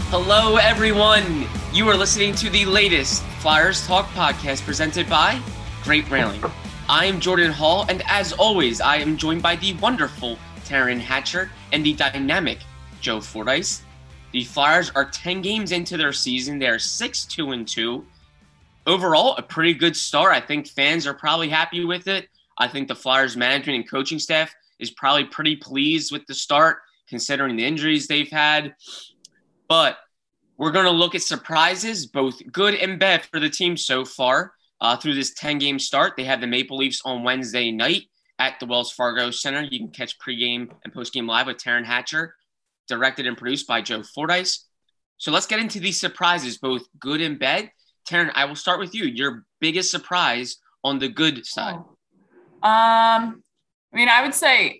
Hello, everyone. You are listening to the latest Flyers Talk podcast presented by Great Railing. I am Jordan Hall, and as always, I am joined by the wonderful Taryn Hatcher and the dynamic Joe Fordyce. The Flyers are 10 games into their season. They are 6-2-2. Overall, a pretty good start. I think fans are probably happy with it. I think the Flyers management and coaching staff is probably pretty pleased with the start, considering the injuries they've had. But we're going to look at surprises, both good and bad for the team so far through this 10-game start. They have the Maple Leafs on Wednesday night at the Wells Fargo Center. You can catch pregame and postgame live with Taryn Hatcher, directed and produced by Joe Fordyce. So let's get into these surprises, both good and bad. Taryn, I will start with you. Your biggest surprise on the good side. I would say,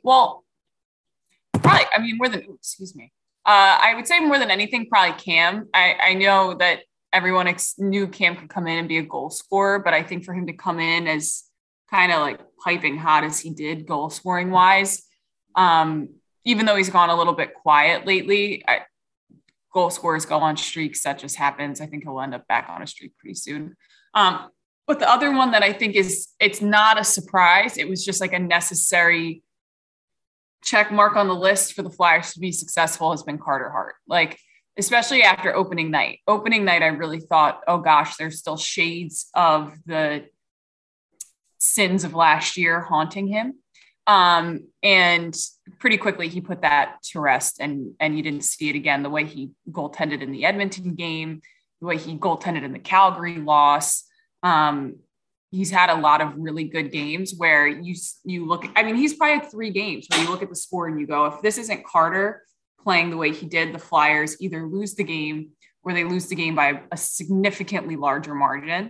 I would say more than anything, probably Cam. I know that everyone knew Cam could come in and be a goal scorer, but I think for him to come in as kind of like piping hot as he did goal scoring wise, even though he's gone a little bit quiet lately, goal scorers go on streaks. That just happens. I think he'll end up back on a streak pretty soon. But the other one that I think it's not a surprise. It was just like a necessary check mark on the list for the Flyers to be successful has been Carter Hart. Like, especially after opening night. Opening night, I really thought, oh gosh, there's still shades of the sins of last year haunting him. And pretty quickly he put that to rest, and you didn't see it again. The way he goaltended in the Edmonton game, the way he goaltended in the Calgary loss. He's had a lot of really good games where you look, he's probably had 3 games where you look at the score and you go, if this isn't Carter playing the way he did, the Flyers either lose the game or they lose the game by a significantly larger margin.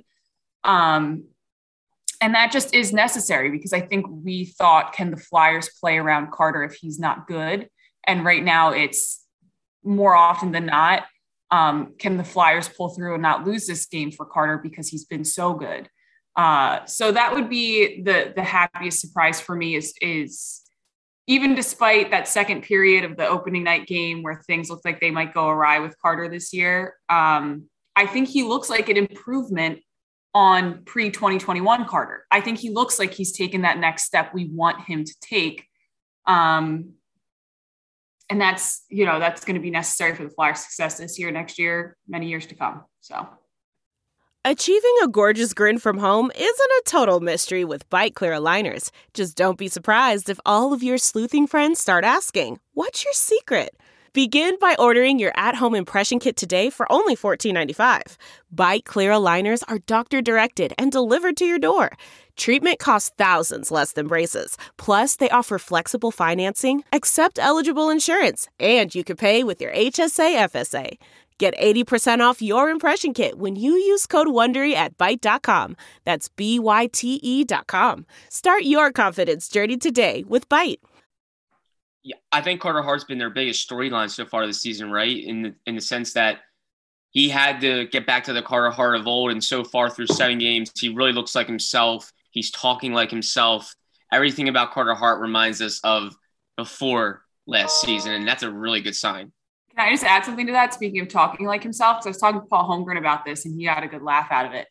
And that just is necessary because I think we thought, can the Flyers play around Carter if he's not good? And right now it's more often than not, can the Flyers pull through and not lose this game for Carter because he's been so good? So that would be the happiest surprise for me is even despite that second period of the opening night game where things look like they might go awry with Carter this year. I think he looks like an improvement on pre-2021 Carter. I think he looks like he's taken that next step we want him to take. And that's going to be necessary for the Flyers' success this year, next year, many years to come. So. Achieving a gorgeous grin from home isn't a total mystery with Byte Clear aligners. Just don't be surprised if all of your sleuthing friends start asking, what's your secret? Begin by ordering your at-home impression kit today for only $14.95. Byte Clear aligners are doctor-directed and delivered to your door. Treatment costs thousands less than braces. Plus, they offer flexible financing, accept eligible insurance, and you can pay with your HSA FSA. Get 80% off your impression kit when you use code WONDERY at Byte.com. That's BYTE.com. Start your confidence journey today with Byte. Yeah, I think Carter Hart's been their biggest storyline so far this season, right? In the sense that he had to get back to the Carter Hart of old, and so far through 7 games, he really looks like himself. He's talking like himself. Everything about Carter Hart reminds us of before last season, and that's a really good sign. Can I just add something to that? Speaking of talking like himself, because I was talking to Paul Holmgren about this, and he got a good laugh out of it.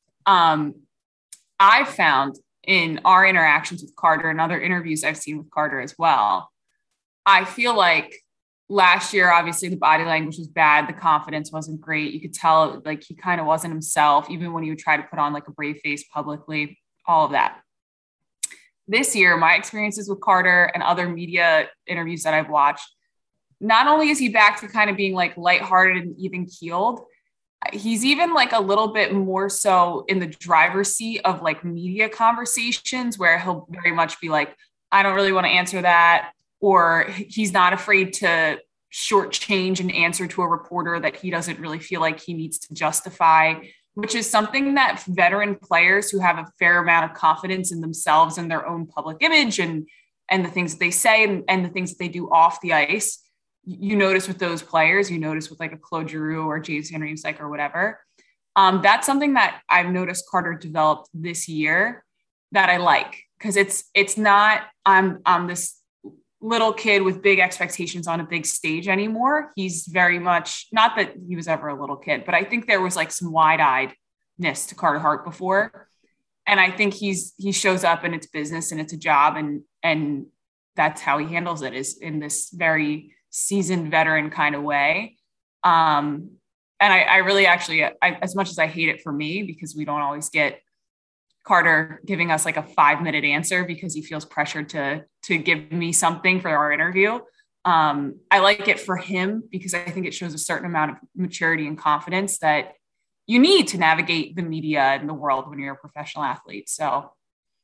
I found in our interactions with Carter and other interviews I've seen with Carter as well, I feel like last year, obviously the body language was bad. The confidence wasn't great. You could tell like he kind of wasn't himself, even when he would try to put on like a brave face publicly, all of that. This year, my experiences with Carter and other media interviews that I've watched, not only is he back to kind of being like lighthearted and even keeled, he's even like a little bit more so in the driver's seat of like media conversations where he'll very much be like, I don't really want to answer that. Or he's not afraid to shortchange an answer to a reporter that he doesn't really feel like he needs to justify, which is something that veteran players who have a fair amount of confidence in themselves and their own public image and the things that they say and the things that they do off the ice, you notice with those players, you notice with like a Claude Giroux or James Van Riemsdyk or whatever. That's something that I've noticed Carter developed this year that I like, because it's not, I'm this little kid with big expectations on a big stage anymore. He's very much, not that he was ever a little kid, but I think there was like some wide-eyedness to Carter Hart before. And I think he shows up and it's business and it's a job, and that's how he handles it, is in this very seasoned veteran kind of way. And I really actually, as much as I hate it for me, because we don't always get Carter giving us like a 5-minute answer because he feels pressured to give me something for our interview. I like it for him because I think it shows a certain amount of maturity and confidence that you need to navigate the media and the world when you're a professional athlete. So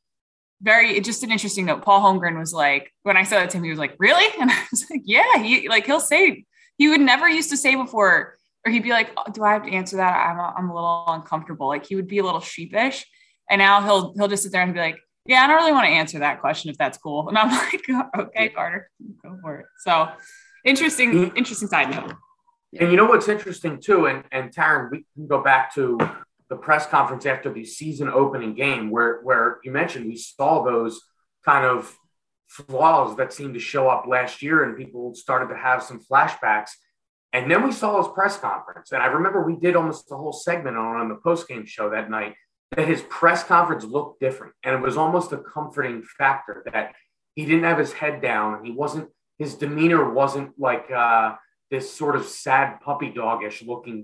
just an interesting note. Paul Holmgren was like, when I said that to him, he was like, really? And I was like, yeah, he'll say, he would never used to say before, or he'd be like, oh, do I have to answer that? I'm a little uncomfortable. Like he would be a little sheepish. And now he'll just sit there and be like, yeah, I don't really want to answer that question if that's cool. And I'm like, okay, Carter, go for it. So interesting side note. And you know what's interesting too, and Taryn, we can go back to the press conference after the season opening game where you mentioned we saw those kind of flaws that seemed to show up last year and people started to have some flashbacks. And then we saw his press conference. And I remember we did almost a whole segment on the post-game show that night, that his press conference looked different. And it was almost a comforting factor that he didn't have his head down. And his demeanor wasn't like this sort of sad puppy dog-ish looking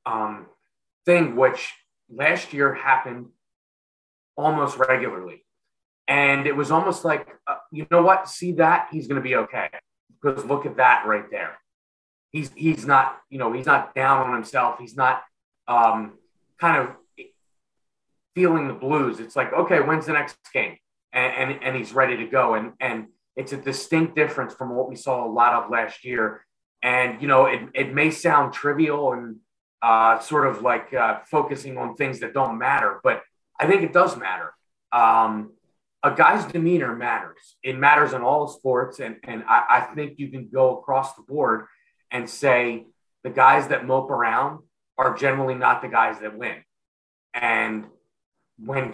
thing, which last year happened almost regularly. And it was almost like, you know what? See that? He's going to be okay. Because look at that right there. He's not, he's not down on himself. He's not kind of feeling the blues. It's like, okay, when's the next game? And he's ready to go. And it's a distinct difference from what we saw a lot of last year. And, it may sound trivial and sort of like focusing on things that don't matter, but I think it does matter. A guy's demeanor matters. It matters in all sports. And I think you can go across the board and say the guys that mope around are generally not the guys that win. And when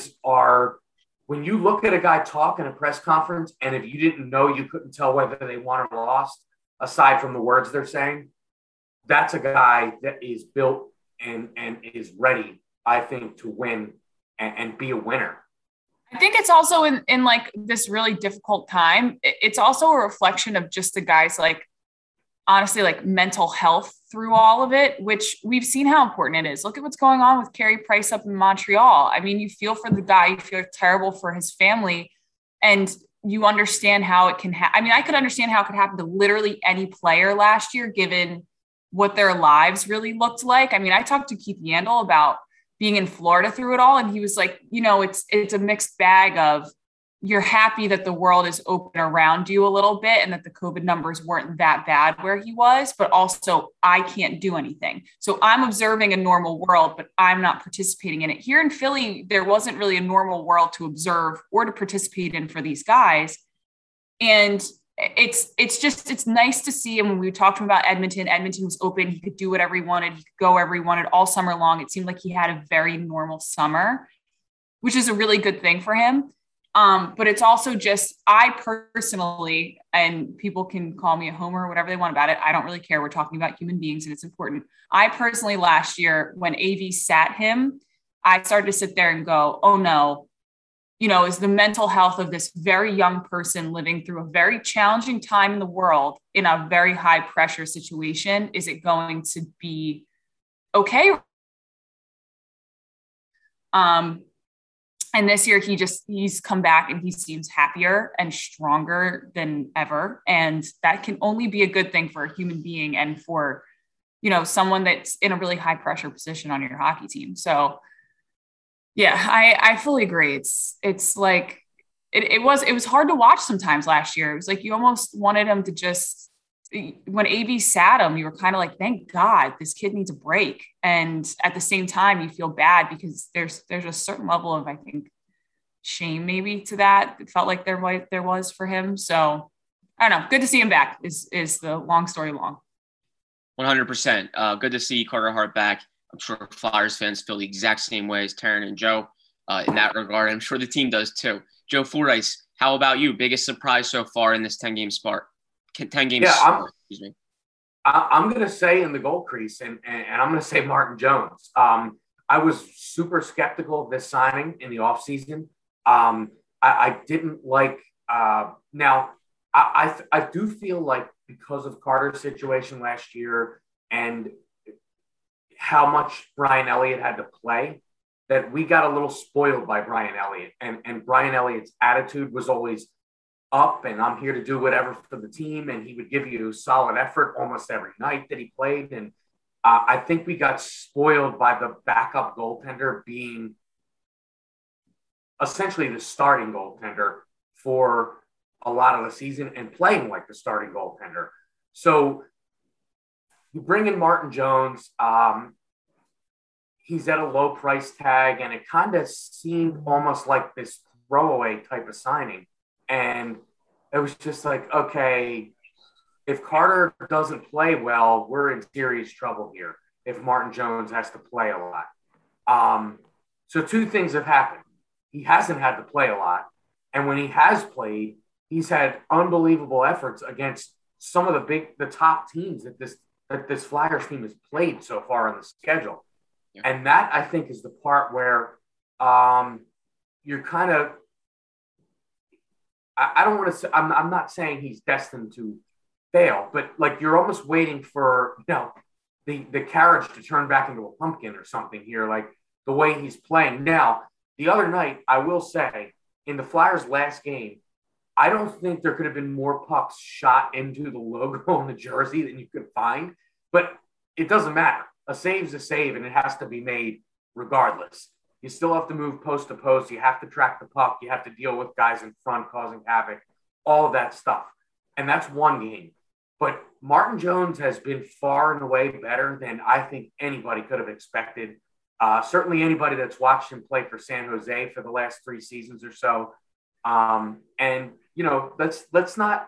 you look at a guy talk in a press conference, and if you didn't know, you couldn't tell whether they won or lost, aside from the words they're saying, that's a guy that is built and is ready, I think, to win and be a winner. I think it's also in like this really difficult time. It's also a reflection of just the guys, like, honestly, like mental health through all of it, which we've seen how important it is. Look at what's going on with Carey Price up in Montreal. I mean, you feel for the guy, you feel terrible for his family, and you understand how it can happen. I mean, I could understand how it could happen to literally any player last year, given what their lives really looked like. I mean, I talked to Keith Yandel about being in Florida through it all. And he was like, it's a mixed bag of, you're happy that the world is open around you a little bit and that the COVID numbers weren't that bad where he was, but also I can't do anything. So I'm observing a normal world, but I'm not participating in it. Here in Philly, there wasn't really a normal world to observe or to participate in for these guys. And it's nice to see. And when we talked to him about Edmonton was open. He could do whatever he wanted. He could go wherever he wanted all summer long. It seemed like he had a very normal summer, which is a really good thing for him. But it's also just, I personally, and people can call me a homer or whatever they want about it, I don't really care. We're talking about human beings and it's important. I personally, last year, when AV sat him, I started to sit there and go, oh no, is the mental health of this very young person living through a very challenging time in the world in a very high pressure situation, is it going to be okay? And this year he's come back and he seems happier and stronger than ever. And that can only be a good thing for a human being and for, someone that's in a really high pressure position on your hockey team. So yeah, I fully agree. It's like, it was hard to watch sometimes last year. It was like, you almost wanted him to just, when AV sat him, you were kind of like, thank God this kid needs a break. And at the same time, you feel bad because there's a certain level of, I think, shame maybe to that. It felt like there was for him. So I don't know. Good to see him back is the long story long. 100%. Good to see Carter Hart back. I'm sure Flyers fans feel the exact same way as Taryn and Joe in that regard. I'm sure the team does too. Joe Fordyce, How about you? Biggest surprise so far in this 10-game start? 10 games. Yeah, excuse me. I'm going to say in the goal crease, and I'm going to say Martin Jones. I was super skeptical of this signing in the offseason. I didn't like now. I do feel like because of Carter's situation last year and how much Brian Elliott had to play, that we got a little spoiled by Brian Elliott. And Brian Elliott's attitude was always up, and I'm here to do whatever for the team. And he would give you solid effort almost every night that he played. And I think we got spoiled by the backup goaltender being essentially the starting goaltender for a lot of the season and playing like the starting goaltender. So you bring in Martin Jones. He's at a low price tag, and it kind of seemed almost like this throwaway type of signing. And it was just like, okay, if Carter doesn't play well, we're in serious trouble here if Martin Jones has to play a lot. So two things have happened. He hasn't had to play a lot. And when he has played, he's had unbelievable efforts against some of the top teams that this Flyers team has played so far on the schedule. Yeah. And that, I think, is the part where you're kind of, I don't want to say, I'm not saying he's destined to fail, but like you're almost waiting for, the carriage to turn back into a pumpkin or something here, like the way he's playing. Now, the other night, I will say, in the Flyers' last game, I don't think there could have been more pucks shot into the logo on the jersey than you could find, but it doesn't matter. A save's a save, and it has to be made regardless. You still have to move post to post. You have to track the puck. You have to deal with guys in front causing havoc, all of that stuff. And that's one game. But Martin Jones has been far and away better than I think anybody could have expected. Certainly anybody that's watched him play for San Jose for the last 3 seasons or so. And, let's not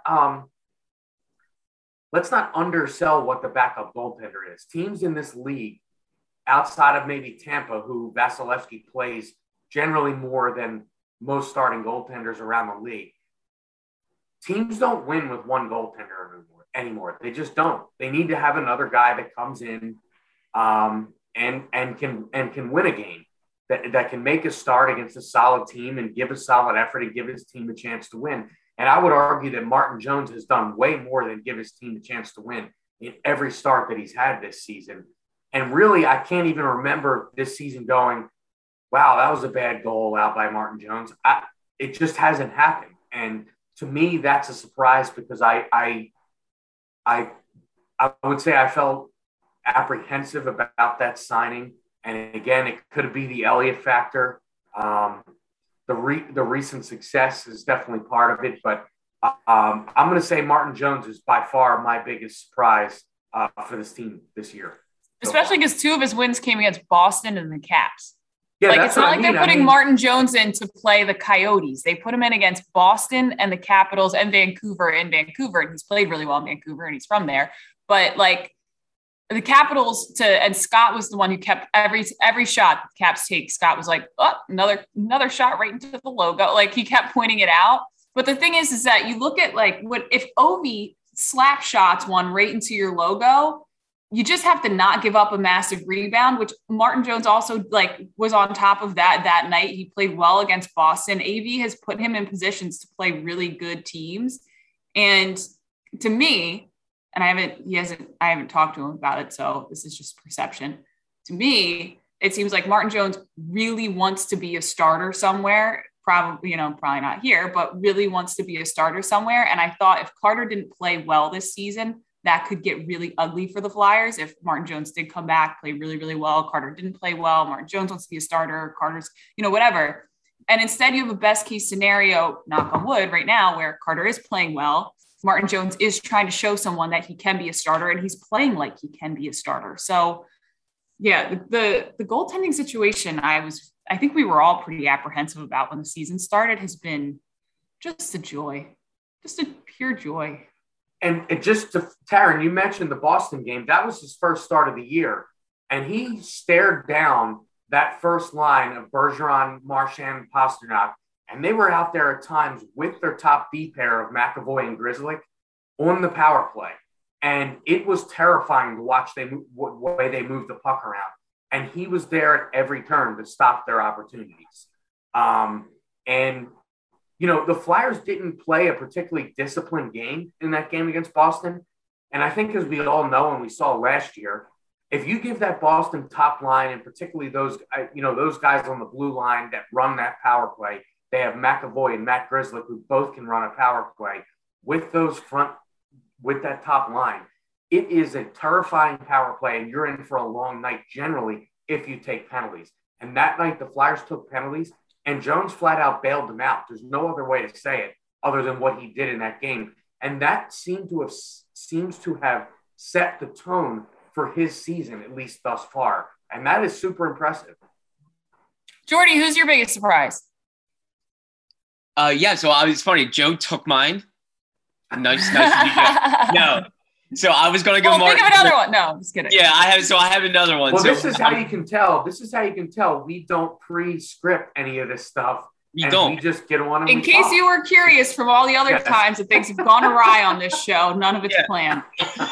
undersell what the backup goaltender is. Teams in this league, outside of maybe Tampa, who Vasilevsky plays generally more than most starting goaltenders around the league, teams don't win with one goaltender anymore. They just don't. They need to have another guy that comes in and can win a game, that can make a start against a solid team and give a solid effort and give his team a chance to win. And I would argue that Martin Jones has done way more than give his team a chance to win in every start that he's had this season. And really, I can't even remember this season going, wow, that was a bad goal out by Martin Jones. It just hasn't happened. And to me, that's a surprise because I would say I felt apprehensive about that signing. And again, it could be the Elliott factor. The recent success is definitely part of it. But I'm going to say Martin Jones is by far my biggest surprise for this team this year. Especially because 2 of his wins came against Boston and the Caps. Yeah, it's not like they're putting Martin Jones in to play the Coyotes. They put him in against Boston and the Capitals and Vancouver in Vancouver. And he's played really well in Vancouver and he's from there. But the Capitals and Scott was the one who kept every shot the Caps take. Scott was like, oh, another shot right into the logo. Like he kept pointing it out. But the thing is that you look at what if Ovi slap shots one right into your logo, you just have to not give up a massive rebound, which Martin Jones also was on top of that night. He played well against Boston. AV has put him in positions to play really good teams. And to me, and I haven't talked to him about it, so this is just perception. To me, it seems like Martin Jones really wants to be a starter somewhere. Probably not here, but really wants to be a starter somewhere. And I thought if Carter didn't play well this season, that could get really ugly for the Flyers. If Martin Jones did come back, play really, really well, Carter didn't play well, Martin Jones wants to be a starter, Carter's, whatever. And instead you have a best case scenario, knock on wood right now, where Carter is playing well. Martin Jones is trying to show someone that he can be a starter and he's playing like he can be a starter. So yeah, the goaltending situation, I think we were all pretty apprehensive about when the season started, has been just a joy, just a pure joy. And just to Taryn, you mentioned the Boston game. That was his first start of the year. And he stared down that first line of Bergeron, Marchand, Pastrnak. And they were out there at times with their top D pair of McAvoy and Grzelcyk on the power play. And it was terrifying to watch the way they moved the puck around. And he was there at every turn to stop their opportunities. And, you know, the Flyers didn't play a particularly disciplined game in that game against Boston. And I think, as we all know and we saw last year, if you give that Boston top line, and particularly those guys on the blue line that run that power play, they have McAvoy and Matt Grzelcyk, who both can run a power play with that top line. It is a terrifying power play, and you're in for a long night generally if you take penalties. And that night, the Flyers took penalties, and Jones flat out bailed them out. There's no other way to say it other than what he did in that game. And that seems to have set the tone for his season, at least thus far. And that is super impressive. Jordy, who's your biggest surprise? So it's funny. Joe took mine. Nice. No. So I was going to go. Think of another one. No, I'm just kidding. Yeah, I have another one. Well, this is how you can tell. We don't pre-script any of this stuff. We just get on. In case you were curious, from all the other times that things have gone awry on this show, none of it's planned.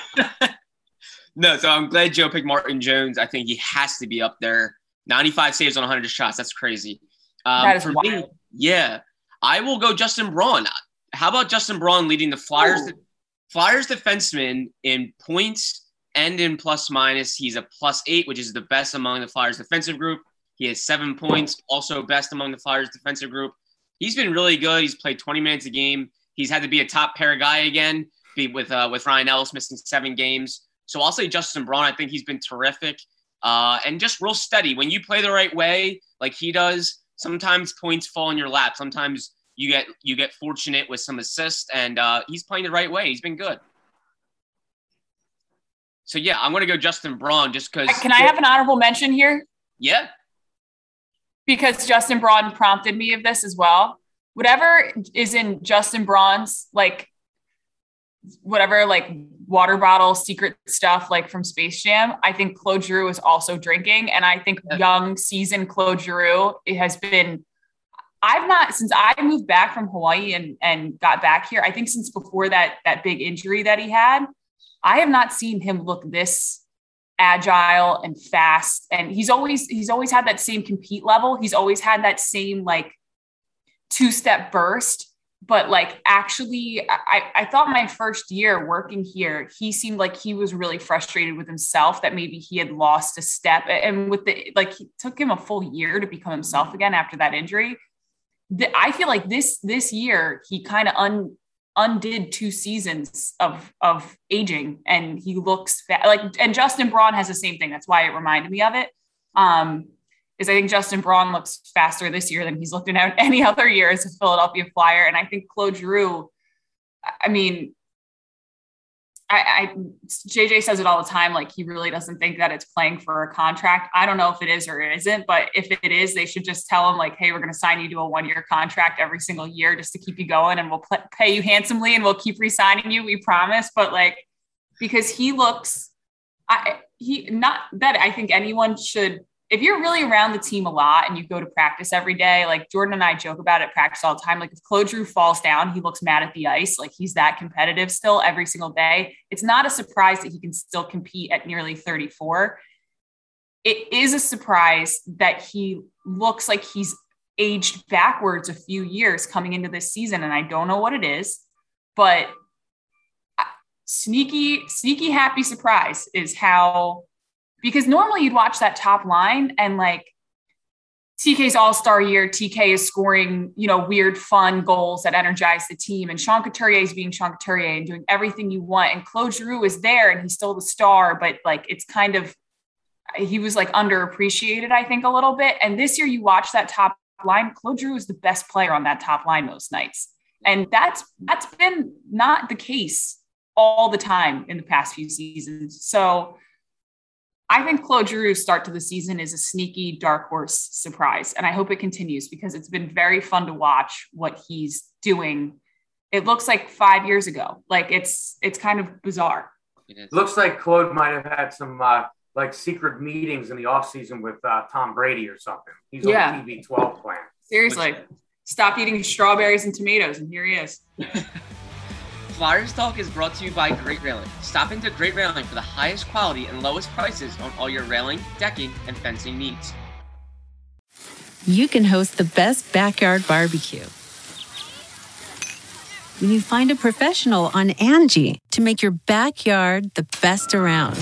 No, so I'm glad Joe picked Martin Jones. I think he has to be up there. 95 saves on 100 shots. That's crazy. That is for wild. me, yeah, I will go Justin Braun. How about Justin Braun leading the Flyers? Ooh. Flyers defenseman in points and in plus minus. He's a +8, which is the best among the Flyers defensive group. He has 7 points, also best among the Flyers defensive group. He's been really good. He's played 20 minutes a game. He's had to be a top pair guy again with Ryan Ellis missing 7 games. So I'll say Justin Braun. I think he's been terrific and just real steady. When you play the right way, like he does, sometimes points fall in your lap. Sometimes you get fortunate with some assists, and he's playing the right way. He's been good. So, yeah, I'm going to go Justin Braun just because. Can I have an honorable mention here? Yeah. Because Justin Braun prompted me of this as well. Whatever is in Justin Braun's, whatever, water bottle secret stuff, from Space Jam, I think Claude Giroux is also drinking. And I think young, seasoned Claude Giroux, it has been – since I moved back from Hawaii and got back here, I think since before that big injury that he had, I have not seen him look this agile and fast. And he's always had that same compete level. He's always had that same 2-step burst. But actually, I thought my first year working here, he seemed like he was really frustrated with himself that maybe he had lost a step. And with it took him a full year to become himself again after that injury. I feel like this year he kind of undid 2 seasons of aging, and he looks and Justin Braun has the same thing. That's why it reminded me of it. Is I think Justin Braun looks faster this year than he's looked in any other year as a Philadelphia Flyer, and I think Claude Giroux. I mean, JJ says it all the time. He really doesn't think that it's playing for a contract. I don't know if it is or it isn't, but if it is, they should just tell him hey, we're going to sign you to a 1-year contract every single year just to keep you going. And we'll pay you handsomely and we'll keep re-signing you. We promise. But because he looks, not that I think anyone should, if you're really around the team a lot and you go to practice every day, Jordan and I joke about it at practice all the time. If Claude Giroux falls down, he looks mad at the ice. He's that competitive still every single day. It's not a surprise that he can still compete at nearly 34. It is a surprise that he looks like he's aged backwards a few years coming into this season. And I don't know what it is, but sneaky happy surprise is how. Because normally you'd watch that top line and TK's all-star year, TK is scoring, weird, fun goals that energize the team. And Sean Couturier is being Sean Couturier and doing everything you want. And Claude Giroux is there and he's still the star, but it's kind of, he was underappreciated, I think, a little bit. And this year you watch that top line, Claude Giroux is the best player on that top line most nights. And that's been not the case all the time in the past few seasons. So I think Claude Giroux's start to the season is a sneaky dark horse surprise. And I hope it continues because it's been very fun to watch what he's doing. It looks like 5 years ago. It's kind of bizarre. It looks like Claude might have had some secret meetings in the offseason with Tom Brady or something. He's on the TB12 plan. Seriously. stopped eating strawberries and tomatoes, and here he is. Flyers Talk is brought to you by Great Railing. Stop into Great Railing for the highest quality and lowest prices on all your railing, decking, and fencing needs. You can host the best backyard barbecue when you find a professional on Angie to make your backyard the best around.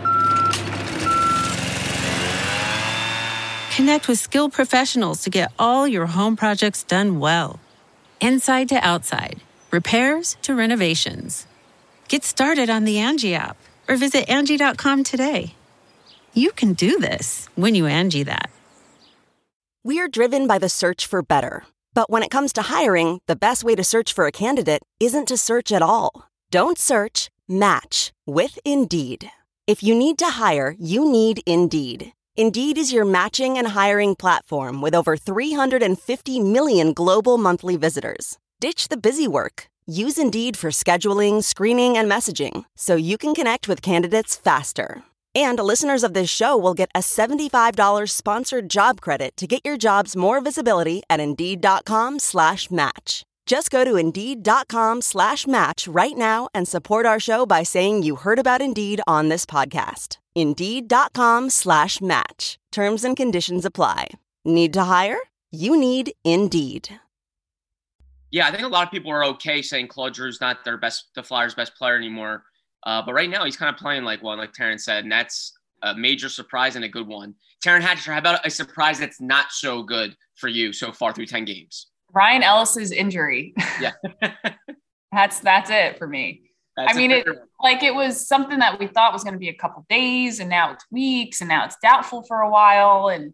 Connect with skilled professionals to get all your home projects done well. Inside to outside, repairs to renovations. Get started on the Angie app or visit Angie.com today. You can do this when you Angie that. We're driven by the search for better. But when it comes to hiring, the best way to search for a candidate isn't to search at all. Don't search, match with Indeed. If you need to hire, you need Indeed. Indeed is your matching and hiring platform with over 350 million global monthly visitors. Ditch the busy work. Use Indeed for scheduling, screening, and messaging so you can connect with candidates faster. And listeners of this show will get a $75 sponsored job credit to get your jobs more visibility at Indeed.com/match. Just go to Indeed.com/match right now and support our show by saying you heard about Indeed on this podcast. Indeed.com/match. Terms and conditions apply. Need to hire? You need Indeed. Yeah, I think a lot of people are okay saying Claude Giroux's not the Flyers' best player anymore. But right now he's kind of playing like one, like Taryn said, and that's a major surprise and a good one. Taryn Hatcher, how about a surprise that's not so good for you so far through 10 games? Ryan Ellis's injury. Yeah. That's it for me. It was something that we thought was going to be a couple days, and now it's weeks, and now it's doubtful for a while. And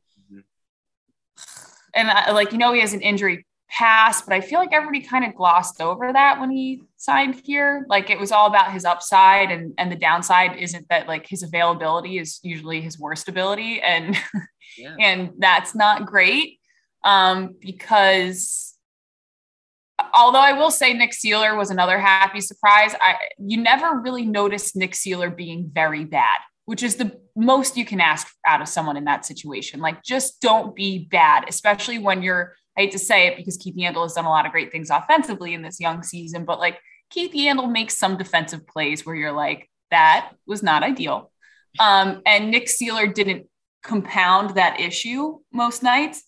he has an injury past, but I feel like everybody kind of glossed over that when he signed here. Like, it was all about his upside, and the downside isn't that, like, his availability is usually his worst ability. And, and that's not great. Because although I will say Nick Seeler was another happy surprise, you never really noticed Nick Seeler being very bad, which is the most you can ask out of someone in that situation. Like, just don't be bad, especially when I hate to say it because Keith Yandle has done a lot of great things offensively in this young season, but like Keith Yandle makes some defensive plays where you're like, that was not ideal. And Nick Seeler didn't compound that issue most nights.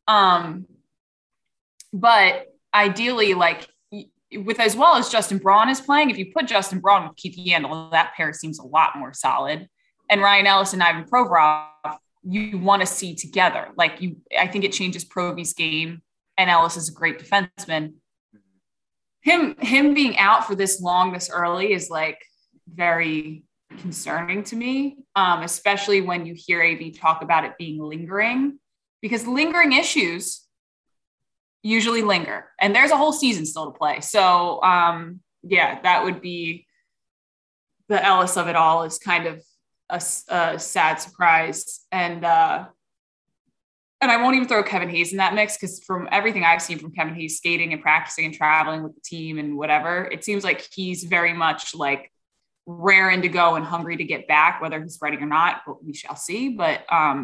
But ideally, like, with as well as Justin Braun is playing, if you put Justin Braun with Keith Yandle, that pair seems a lot more solid. And Ryan Ellis and Ivan Provorov, you want to see together. Like, I think it changes Provy's game, and Ellis is a great defenseman. Him being out for this long, this early is like very concerning to me, especially when you hear AV talk about it being lingering, because lingering issues usually linger, and there's a whole season still to play. So that would be the Ellis of it all, is kind of a sad surprise. And I won't even throw Kevin Hayes in that mix, because from everything I've seen from Kevin Hayes skating and practicing and traveling with the team and whatever, it seems like he's very much like raring to go and hungry to get back, whether he's ready or not, but we shall see. But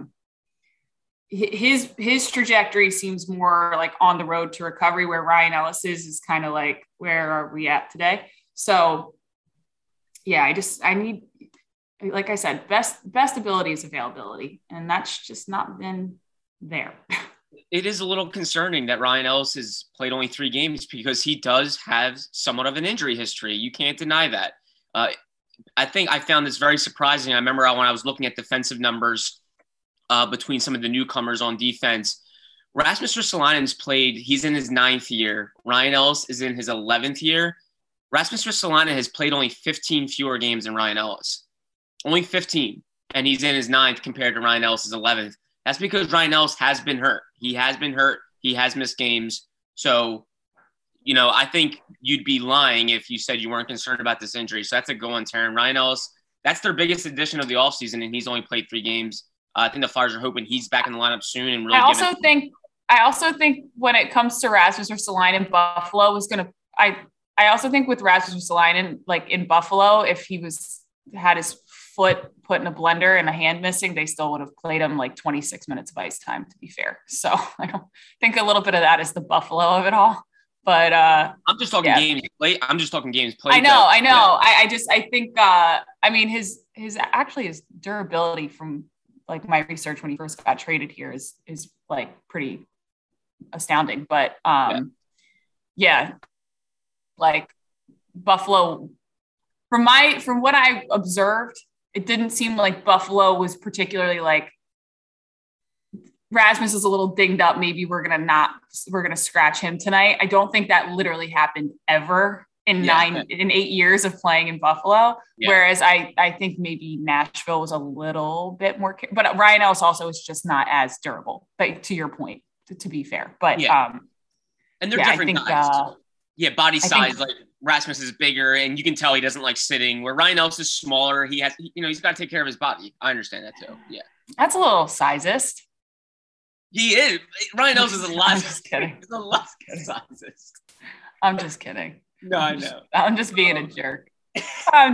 his trajectory seems more like on the road to recovery, where Ryan Ellis is kind of like, where are we at today? So yeah, I need, like I said, best ability is availability, and that's just not been there. It is a little concerning that Ryan Ellis has played only 3 games, because he does have somewhat of an injury history. You can't deny that. I think I found this very surprising. I remember when I was looking at defensive numbers between some of the newcomers on defense, Rasmus Ristolainen's played, he's in his 9th year. Ryan Ellis is in his 11th year. Rasmus Ristolainen has played only 15 fewer games than Ryan Ellis. Only 15. And he's in his 9th compared to Ryan Ellis' 11th. That's because Ryan Ellis has been hurt. He has been hurt. He has missed games. So, I think you'd be lying if you said you weren't concerned about this injury. So that's a go on, Taryn. Ryan Ellis, that's their biggest addition of the offseason, and he's only played 3 games. I think the Flyers are hoping he's back in the lineup soon. And really, I also think when it comes to Rasmus Ristolainen, Buffalo was going to. I also think with Rasmus Ristolainen, like in Buffalo, if he had his foot put in a blender and a hand missing, they still would have played him like 26 minutes of ice time, to be fair. So I don't think a little bit of that is the Buffalo of it all. But I'm just talking games played. I'm just talking games played. I know. Yeah. I think I mean his durability from like my research when he first got traded here is like pretty astounding. But like Buffalo, from what I observed, it didn't seem like Buffalo was particularly like, Rasmus is a little dinged up. Maybe we're going to scratch him tonight. I don't think that literally happened ever in 8 years of playing in Buffalo. Yeah. Whereas I think maybe Nashville was a little bit more, but Ryan Ellis also is just not as durable, but to your point, to be fair, but, and they're different guys. Body size, like Rasmus is bigger and you can tell he doesn't like sitting, where Ryan Ellis is smaller. He has, he's got to take care of his body. I understand that too. Yeah. That's a little sizist. He is. Ryan Ellis is a lot. I'm just kidding. He's a lot sizist. I'm just kidding. No, I know. I'm just being a jerk. I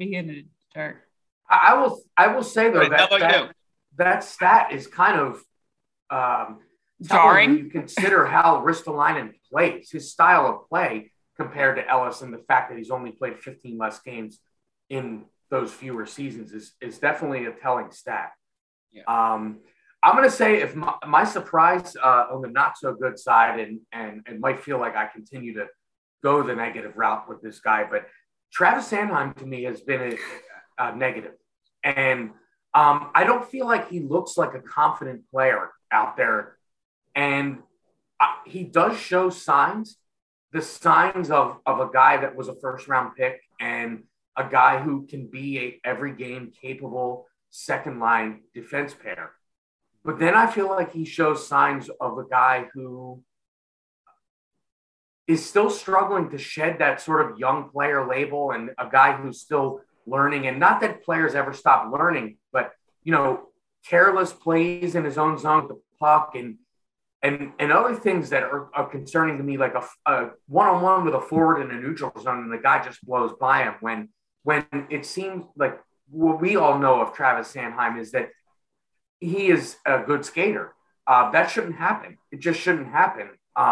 will say though that stat is kind of jarring. You consider how Ristolainen plays, his style of play compared to Ellis, and the fact that he's only played 15 less games in those fewer seasons is definitely a telling stat. Yeah. I'm going to say if my surprise on the not so good side, and it might feel like I continue to go the negative route with this guy, but Travis Sanheim to me has been a negative. And I don't feel like he looks like a confident player out there. And he does show the signs of a guy that was a first round pick and a guy who can be a every game capable second line defense pair. But then I feel like he shows signs of a guy who is still struggling to shed that sort of young player label, and a guy who's still learning. And not that players ever stop learning, but, careless plays in his own zone with the puck and other things that are concerning to me, like a one-on-one with a forward in a neutral zone and the guy just blows by him when it seems like what we all know of Travis Sanheim is that he is a good skater. That shouldn't happen. It just shouldn't happen.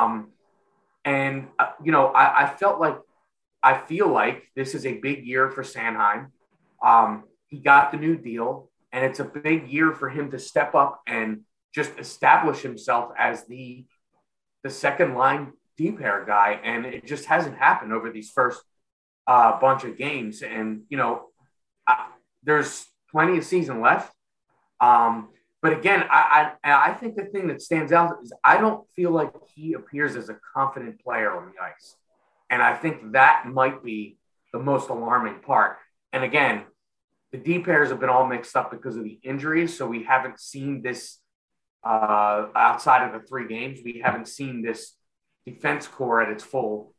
I feel like this is a big year for Sanheim. He got the new deal, and it's a big year for him to step up and just establish himself as the second line D-pair guy. And it just hasn't happened over these first bunch of games. And, there's plenty of season left. But again, I think the thing that stands out is I don't feel like he appears as a confident player on the ice. And I think that might be the most alarming part. And again, the D pairs have been all mixed up because of the injuries. So we haven't seen this outside of the 3 games. We haven't seen this defense core at its full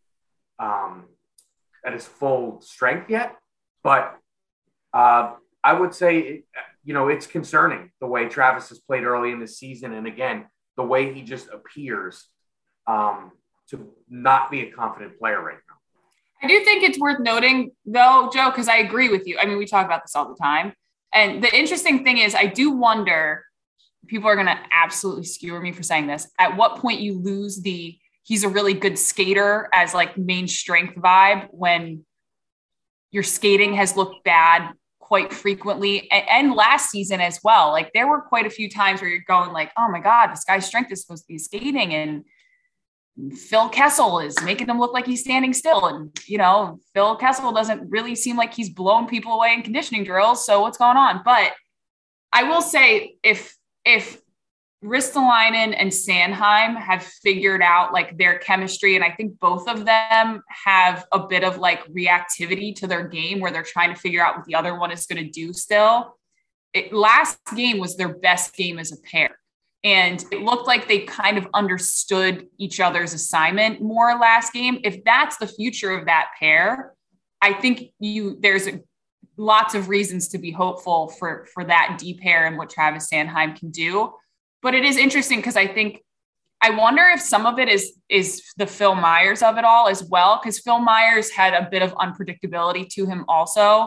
strength yet. But I would say, it's concerning the way Travis has played early in the season. And again, the way he just appears to not be a confident player right now. I do think it's worth noting though, Joe, because I agree with you. I mean, we talk about this all the time. And the interesting thing is I do wonder, people are going to absolutely skewer me for saying this, at what point you lose he's a really good skater as like main strength vibe when your skating has looked bad quite frequently, and last season as well. Like there were quite a few times where you're going like, oh my God, this guy's strength is supposed to be skating, and Phil Kessel is making him look like he's standing still. And, Phil Kessel doesn't really seem like he's blowing people away in conditioning drills. So what's going on? But I will say if Ristolainen and Sanheim have figured out like their chemistry, and I think both of them have a bit of like reactivity to their game where they're trying to figure out what the other one is going to do still. Last game was their best game as a pair. And it looked like they kind of understood each other's assignment more last game. If that's the future of that pair, I think there's lots of reasons to be hopeful for that D pair and what Travis Sanheim can do. But it is interesting because I wonder if some of it is the Phil Myers of it all as well, because Phil Myers had a bit of unpredictability to him also.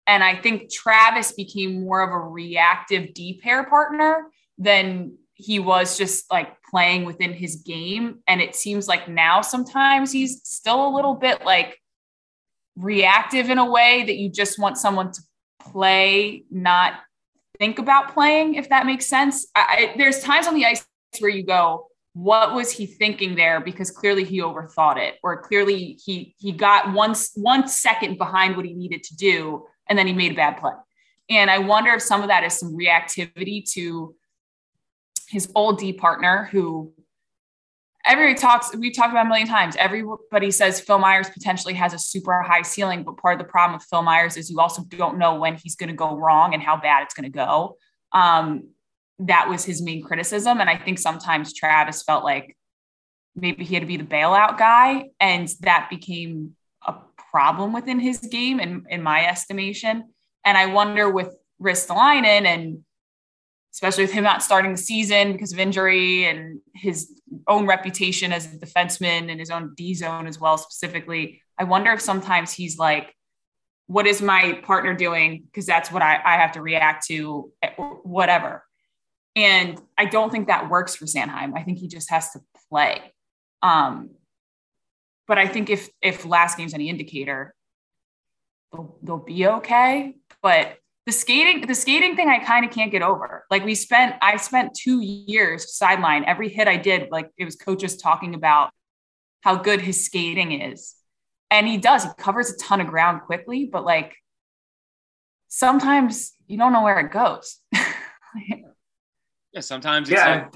And I think Travis became more of a reactive D pair partner than he was just like playing within his game. And it seems like now sometimes he's still a little bit like reactive in a way that you just want someone to play, not think about playing, if that makes sense. There's times on the ice where you go, what was he thinking there? Because clearly he overthought it, or clearly he got 1 second behind what he needed to do, and then he made a bad play. And I wonder if some of that is some reactivity to his old D partner, who we've talked about a million times. Everybody says Phil Myers potentially has a super high ceiling, but part of the problem with Phil Myers is you also don't know when he's going to go wrong and how bad it's going to go. That was his main criticism. And I think sometimes Travis felt like maybe he had to be the bailout guy, and that became a problem within his game in my estimation. And I wonder with Ristolainen, and especially with him not starting the season because of injury and his own reputation as a defenseman and his own D zone as well, specifically, I wonder if sometimes he's like, what is my partner doing? Because that's what I have to react to, whatever. And I don't think that works for Sanheim. I think he just has to play. But I think if last game's any indicator, they'll be okay. But the skating thing, I kind of can't get over. Like I spent 2 years sideline. Every hit I did, like it was coaches talking about how good his skating is. And he covers a ton of ground quickly, but like sometimes you don't know where it goes. Yeah, sometimes it's go ahead.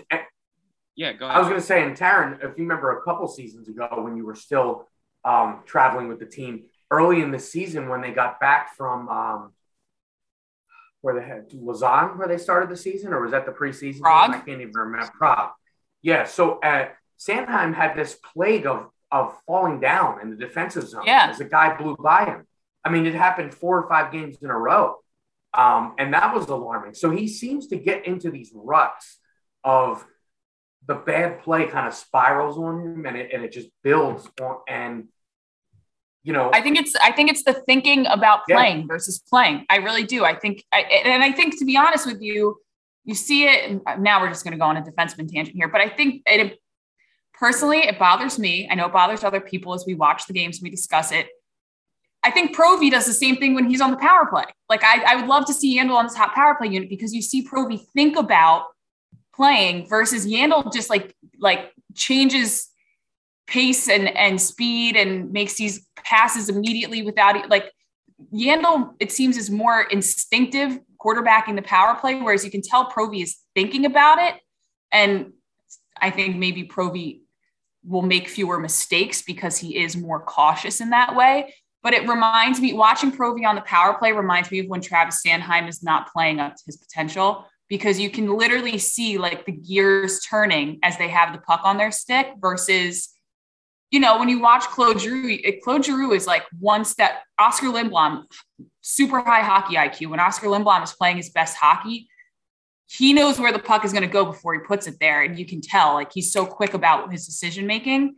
I was going to say, and Taryn, if you remember a couple seasons ago when you were still traveling with the team, early in the season when they got back from where they had Lausanne, where they started the season, or was that the preseason? Prague? I can't even remember. Prague. Yeah. So Sanheim had this plague of falling down in the defensive zone as a guy blew by him. I mean, it happened 4 or 5 games in a row. And that was alarming. So he seems to get into these ruts of the bad play kind of spirals on him, and it just builds on, and you know, I think it's the thinking about playing versus playing. I really do. I think to be honest with you, you see it now. We're just going to go on a defenseman tangent here, but I think personally, it bothers me. I know it bothers other people as we watch the games and we discuss it. I think Provy does the same thing when he's on the power play. Like I would love to see Yandel on the top power play unit, because you see Provy think about playing versus Yandel just like changes pace and speed and makes these passes immediately without it. Like Yandel, it seems, is more instinctive quarterbacking the power play, whereas you can tell Provy is thinking about it. And I think maybe Provy will make fewer mistakes because he is more cautious in that way. But it reminds me, watching Provy on the power play reminds me of when Travis Sanheim is not playing up to his potential, because you can literally see like the gears turning as they have the puck on their stick versus, you know, when you watch Claude Giroux is like one step. Oscar Lindblom, super high hockey IQ. When Oscar Lindblom is playing his best hockey, he knows where the puck is going to go before he puts it there. And you can tell, like, he's so quick about his decision-making.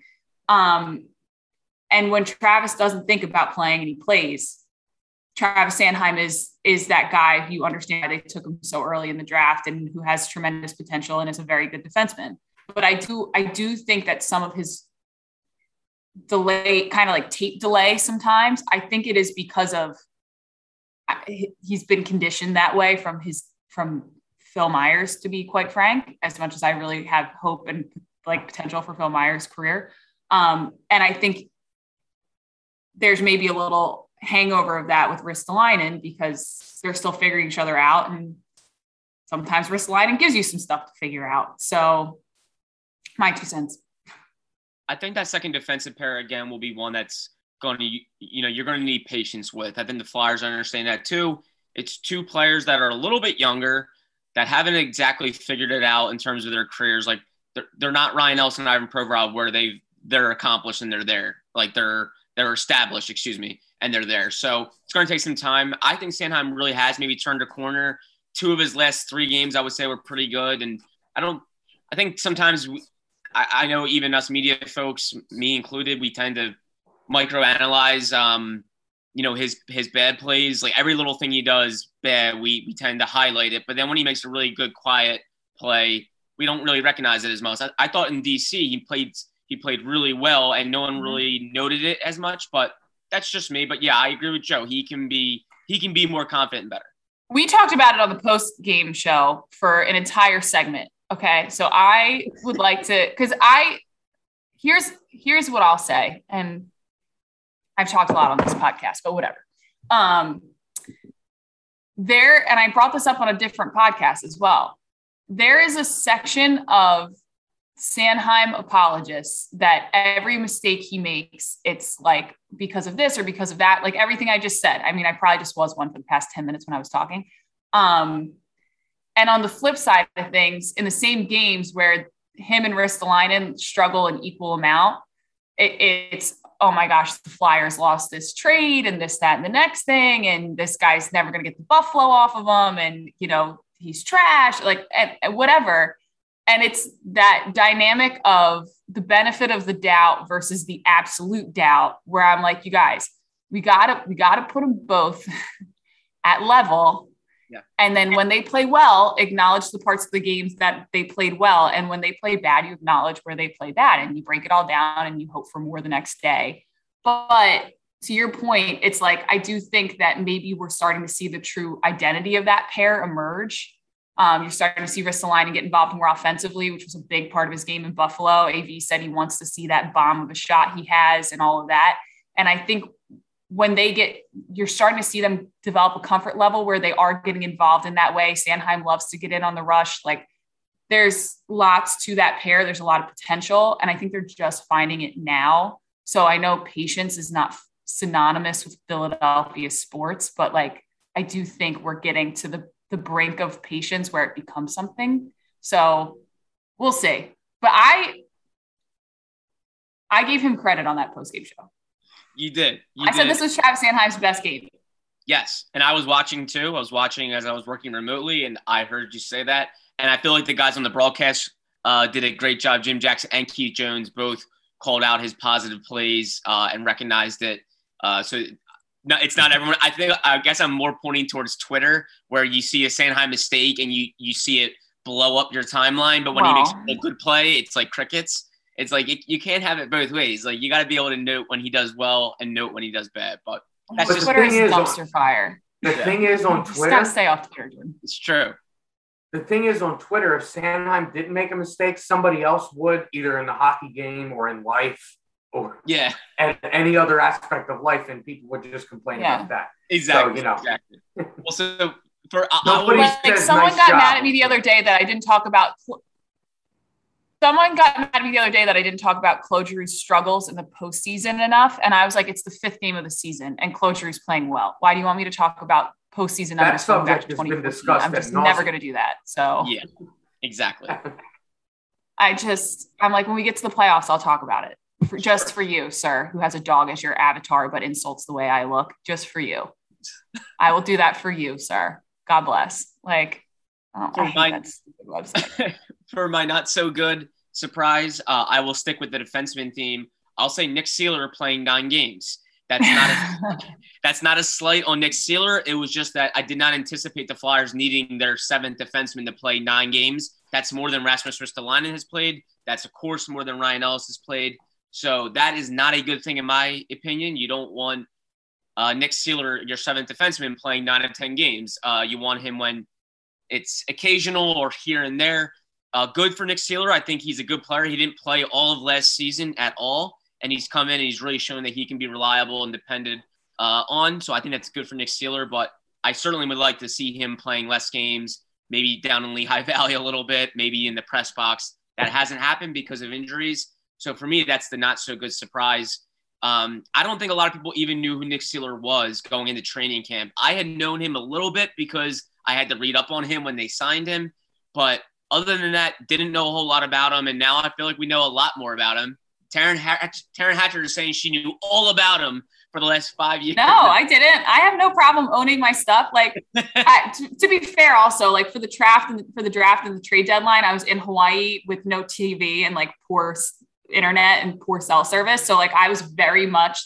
And when Travis doesn't think about playing and he plays, Travis Sanheim is that guy who you understand why they took him so early in the draft and who has tremendous potential and is a very good defenseman. But I do think that some of his delay, kind of like tape delay sometimes, I think it is because of he's been conditioned that way from Phil Myers, to be quite frank, as much as I really have hope and like potential for Phil Myers' career. And I think there's maybe a little hangover of that with Ristolainen because they're still figuring each other out. And sometimes Ristolainen gives you some stuff to figure out. So my 2 cents. I think that second defensive pair, again, will be one that's going to, you're going to need patience with. I think the Flyers understand that too. It's 2 players that are a little bit younger that haven't exactly figured it out in terms of their careers. Like they're not Ryan Nelson, Ivan Provorov, where they're accomplished and they're there. Like they're established, and they're there. So it's going to take some time. I think Sanheim really has maybe turned a corner. 2 of his last 3 games, I would say, were pretty good. And I think sometimes I know even us media folks, me included, we tend to microanalyze his bad plays, like every little thing he does bad, we tend to highlight it. But then when he makes a really good, quiet play, we don't really recognize it as much. I thought in DC he played really well, and no one really noted it as much. But that's just me. But yeah, I agree with Joe. He can be more confident and better. We talked about it on the post-game show for an entire segment. Okay, so I would like to, because here's what I'll say, and I've talked a lot on this podcast, but whatever. And I brought this up on a different podcast as well. There is a section of Sanheim apologists that every mistake he makes, it's like because of this or because of that, like everything I just said. I mean, I probably just was one for the past 10 minutes when I was talking. And on the flip side of things, in the same games where him and Ristolainen struggle an equal amount, it's, oh my gosh, the Flyers lost this trade and this, that, and the next thing. And this guy's never going to get the Buffalo off of him. And, he's trash, like, and whatever. And it's that dynamic of the benefit of the doubt versus the absolute doubt, where I'm like, you guys, we gotta put them both at level. Yeah. And then when they play well, acknowledge the parts of the games that they played well. And when they play bad, you acknowledge where they play bad and you break it all down and you hope for more the next day. But to your point, it's like, I do think that maybe we're starting to see the true identity of that pair emerge. You're starting to see Ristolainen get involved more offensively, which was a big part of his game in Buffalo. AV said he wants to see that bomb of a shot he has and all of that. And I think when you're starting to see them develop a comfort level where they are getting involved in that way. Sanheim loves to get in on the rush. Like there's lots to that pair. There's a lot of potential. And I think they're just finding it now. So I know patience is not synonymous with Philadelphia sports, but like, I do think we're getting to the brink of patience where it becomes something. So we'll see. But I gave him credit on that postgame show. You did. I said this was Travis Sanheim's best game. Yes. And I was watching too. I was watching as I was working remotely, and I heard you say that. And I feel like the guys on the broadcast did a great job. Jim Jackson and Keith Jones both called out his positive plays and recognized it. No, it's not everyone. I guess I'm more pointing towards Twitter, where you see a Sanheim mistake and you see it blow up your timeline. But when he makes a good play, it's like crickets. It's like you can't have it both ways. Like you got to be able to note when he does well and note when he does bad. But that's just Twitter is dumpster fire. The thing is on Twitter, you gotta stay off Twitter, Jordan. It's true. The thing is on Twitter, if Sanheim didn't make a mistake, somebody else would, either in the hockey game or in life, or and any other aspect of life, and people would just complain about that. Exactly. So, exactly. Well, so for someone got mad at me the other day that I didn't talk about. Someone got mad at me the other day that I didn't talk about Claude Giroux's struggles in the postseason enough, and I was like, it's the 5th game of the season, and Claude Giroux's playing well. Why do you want me to talk about postseason numbers going back to 2014? I'm just never going to do that. So yeah, exactly. I'm like, when we get to the playoffs, I'll talk about it. Just for you, sir, who has a dog as your avatar, but insults the way I look. Just for you. I will do that for you, sir. God bless. Like, I hate that stupid website. For my not so good surprise, I will stick with the defenseman theme. I'll say Nick Seeler playing 9 games. That's not a slight on Nick Seeler. It was just that I did not anticipate the Flyers needing their 7th defenseman to play 9 games. That's more than Rasmus Ristolainen has played. That's, of course, more than Ryan Ellis has played. So that is not a good thing, in my opinion. You don't want Nick Seeler, your 7th defenseman, playing 9 of 10 games. You want him when it's occasional or here and there. Good for Nick Seeler. I think he's a good player. He didn't play all of last season at all, and he's come in and he's really shown that he can be reliable and depended on. So I think that's good for Nick Seeler, but I certainly would like to see him playing less games, maybe down in Lehigh Valley a little bit, maybe in the press box. That hasn't happened because of injuries. So for me, that's the not so good surprise. I don't think a lot of people even knew who Nick Seeler was going into training camp. I had known him a little bit because I had to read up on him when they signed him. But other than that, didn't know a whole lot about him. And now I feel like we know a lot more about him. Taryn Hatcher is saying she knew all about him for the last 5 years. No, I didn't. I have no problem owning my stuff. Like, to be fair, also, like for the draft and the trade deadline, I was in Hawaii with no TV and like poor internet and poor cell service. So like I was very much like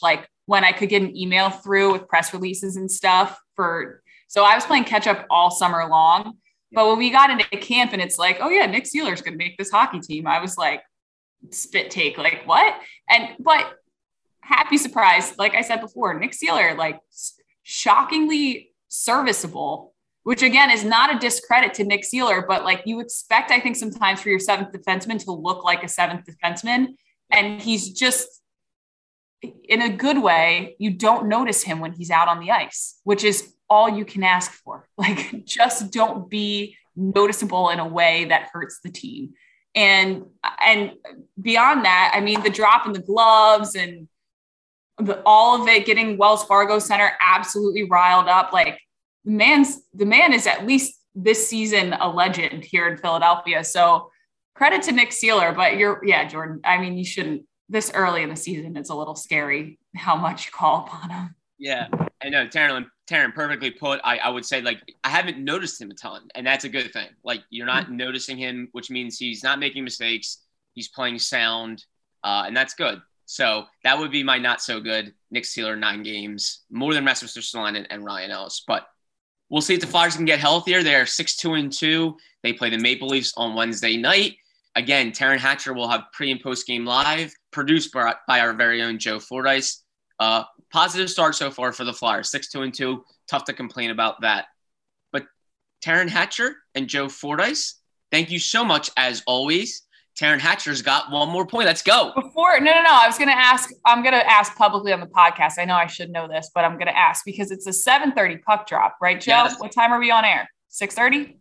when I could get an email through with press releases and stuff so I was playing catch up all summer long. But when we got into camp and it's like, oh yeah, Nick Seeler's going to make this hockey team, I was like, spit take, like what? But happy surprise. Like I said before, Nick Seeler, like shockingly serviceable, which again is not a discredit to Nick Seeler, but like you expect, I think sometimes for your seventh defenseman to look like a seventh defenseman. And he's just, in a good way, you don't notice him when he's out on the ice, which is all you can ask for. Like, just don't be noticeable in a way that hurts the team. And beyond that, I mean, the drop in the gloves and all of it, getting Wells Fargo Center absolutely riled up. Like, the man is at least this season a legend here in Philadelphia. So credit to Nick Seeler, but Jordan, I mean, you shouldn't, this early in the season, it's a little scary how much you call upon him. Yeah, I know. Taryn perfectly put. I would say, like, I haven't noticed him a ton, and that's a good thing. Like, you're not noticing him, which means he's not making mistakes. He's playing sound, and that's good. So that would be my not so good. Nick Seeler, 9 games, more than Rasmus Ristolainen and Ryan Ellis. But we'll see if the Flyers can get healthier. They're 6-2-2. They play the Maple Leafs on Wednesday night. Again, Taryn Hatcher will have pre- and post-game live, produced by our very own Joe Fordyce. Positive start so far for the Flyers, 6-2-2. Tough to complain about that. But Taryn Hatcher and Joe Fordyce, thank you so much as always. Taryn Hatcher's got one more point. Let's go. No. I was going to ask. I'm going to ask publicly on the podcast. I know I should know this, but I'm going to ask because it's a 7:30 puck drop, right, Joe? Yes. What time are we on air? 6:30.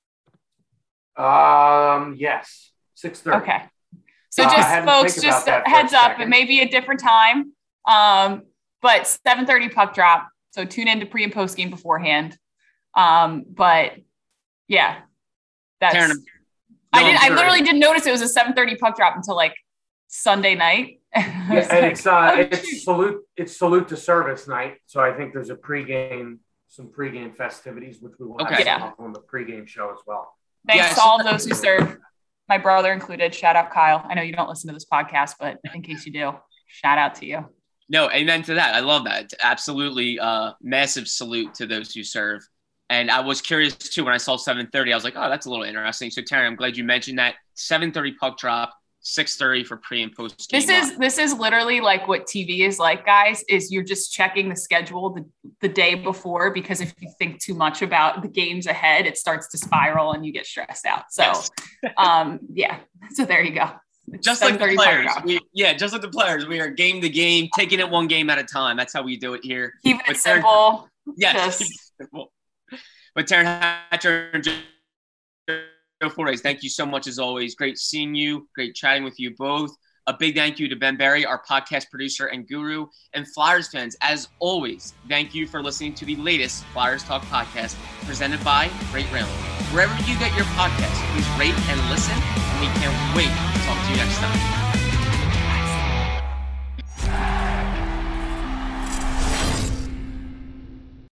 Yes, 6:30. Okay. So folks, just heads up. It may be a different time. But 7:30 puck drop. So tune in to pre and post game beforehand. But yeah, that's. Taryn, I literally didn't notice it was a 7:30 puck drop until like Sunday night. And it's salute to service night. So I think there's some pregame festivities, which we will have on the pregame show as well. Thanks to all those who serve, my brother included. Shout out Kyle. I know you don't listen to this podcast, but in case you do, shout out to you. No, amen to that. I love that. It's absolutely massive salute to those who serve. And I was curious too when I saw 7:30. I was like, oh, that's a little interesting. So Terry, I'm glad you mentioned that. 7:30 puck drop, 6:30 for pre and post game. This is literally like what TV is like, guys. Is you're just checking the schedule the day before, because if you think too much about the games ahead, it starts to spiral and you get stressed out. So, yes. So there you go. Just like the players. Just like the players. We are game to game, taking it one game at a time. That's how we do it here. Keep it simple. Yes. Keep it simple. But Taryn Hatcher and Joe Fordyce, thank you so much as always. Great seeing you. Great chatting with you both. A big thank you to Ben Berry, our podcast producer and guru. And Flyers fans, as always, thank you for listening to the latest Flyers Talk podcast presented by Great Railing. Wherever you get your podcasts, please rate and listen. And we can't wait to talk to you next time.